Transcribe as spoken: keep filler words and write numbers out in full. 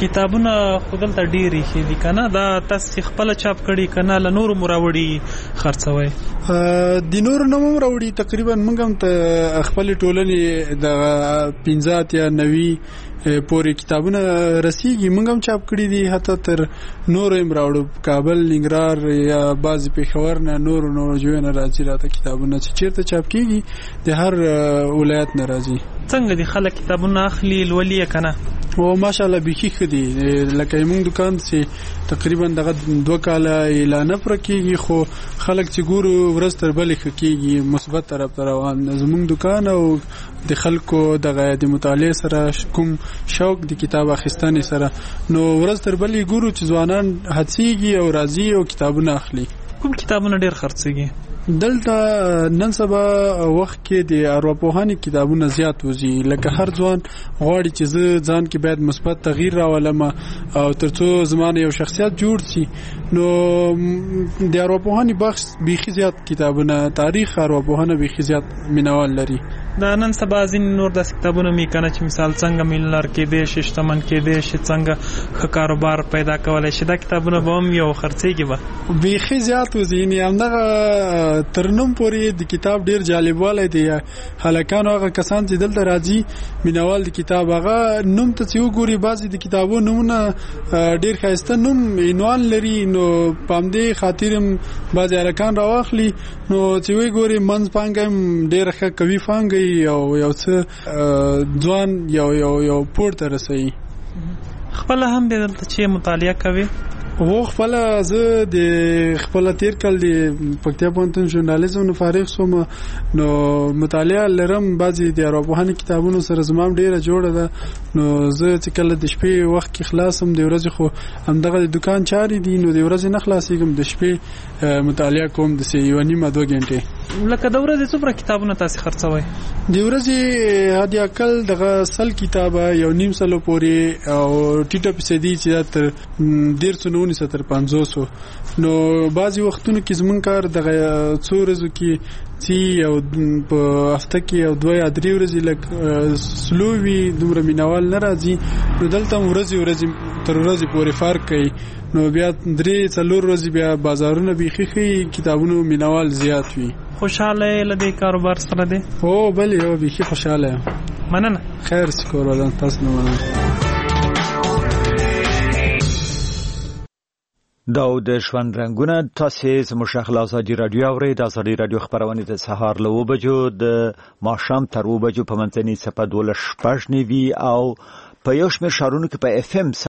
کتابونه خو دلته ډېرې ښې دي که نه؟ دا تاسې خپله چاپ کړي که نه له نورو مو راوړي خرڅوئ؟ د نورو نه مو راوړي. تقریبا موږ هم ته خپلې ټولنې د پنځه اتیا نوي پورې کتابونه رسیږي موږ هم چاپ کړي دي. حتی تر نورو هم راوړو، کابل، ننګرهار یا بعضې پېښور نه نورو نورو ځایو نه راځي راته کتابونه چې چېرته چاپ کېږي د هر ولایت نه راځي. څنګه دي خلک کتابونه اخلي لولي یې که نه؟ او ماشاءالله بیخي ښه دي. لکه موږ دکان چې تقریبا دغه دوه کاله اعلانه پوره کېږي خو خلک چې ګورو ورځ تر بلې ښه کېږي، مثبت طرف ته روان. زموږ دکان او د خلکو دغه د مطالعې سره کوم شوق د کتاب اخیستنې سره نو ورځ تر بلې ګورو چې ځوانان هڅېږي او راځي او کتابونه اخلي. کوم کتابونه ډېر خرڅېږي؟ دلته نن سبا وخت کې د ارواپوهنې کتابونه زیات وځي. لکه هر ځوان غواړي چې زه ځان کې باید مثبت تغییر راولم او ترڅو زما یو شخصیت جوړ شي. نو د ارواپوهنې بخش بیخي زیات کتابونه، تاریخ ارواپوهنه بیخي زیات مینوال لري. دا نن سبا ځینې نور داسې کتابونه مې که نه چې مثال څنګه میلیونر کېدی شي، شتمن کېدی شي، څنګه ښه کاروبار پیدا کولی شي، دا کتابونه به هم یو خرڅېږي به بیخي زیات وځي. یعنې همدغه تر نوم پورې د کتاب ډېر جالبوالی دی. هلکانو هغه کسان چې دلته راځي مینوال د کتاب، هغه نوم ته چې وګوري بعضې د کتابو نومونه ډېر ښایسته نوم عنوان لري، نو په همدې خاطر هم بعضې هلکان راواخلي. نو چې وګوري منځ پانګه هم ډېره ښه قوي پانګه یو یو څه ځوان یو یو یو پورته رسوي. خپله هم بیا دلته چې مطالعه کوي؟ و خپله زه د خپله تېر کال د پکتیا پوهنتون ژورنالیزم نه فارغ شوم، نو مطالعه لرم. بعضې د ارواپوهنې کتابونو سره زما هم ډېره جوړه ده. نو زه چې کله د شپې وخت کې خلاصم، د ورځې خو همدغه د دکان چارې دي، نو د ورځې نه خلاصېږم، د شپې مطالعه کوم داسې یوه نیمه دوه ګنټې. لکه د ورځې څومره کتابونه تاسې خرڅوئ؟ د ورځې حد اقل دغه سل کتابه یو نیم سلو پورې او ټیټه فیصدي چې دا تر ډېر څه نه ونیسه تر پنځوسو. نو بعضې وختونو کې زمونږ کار دغه څو ورځو کې چې او په هفته کې او دوه یا درې ورځې لږ سلو وي، دومره مینوال نه راځي. نو دلته هم ورځې ورځې تر ورځې پورې فرق کوي. نو بیا درې څلور ورځې بیا بازارونه بیخي ښه کتابونو مینوال زیات وي. خوشحاله یې له دې کاروبار سره دی؟ هو بلې هو بیخي خوشحاله یم. مننه. خیر شکر ولن تاسو نه مننه. دا د ژوند رنګونه تاسې زموږ شیخ ازادي راډیو اورئ. د ازادي راډیو خپرونې د سهار له اوه بجو د ماښام تر اوه بجو په منځنۍ څپه دولس شپږ نوي او په یو شمېر ښارونو کې په اف ام